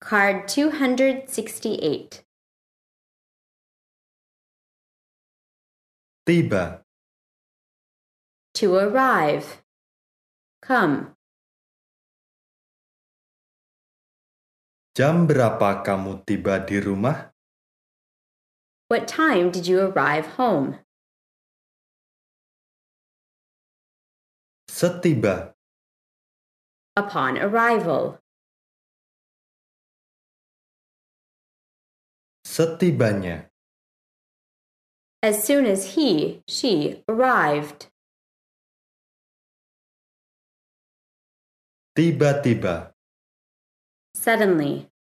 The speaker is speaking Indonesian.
Card 268. Tiba. To arrive. Come. Jam berapa kamu tiba di rumah? What time did you arrive home? Setiba. Upon arrival. Setibanya. As soon as he, she arrived. Tiba-tiba. Suddenly.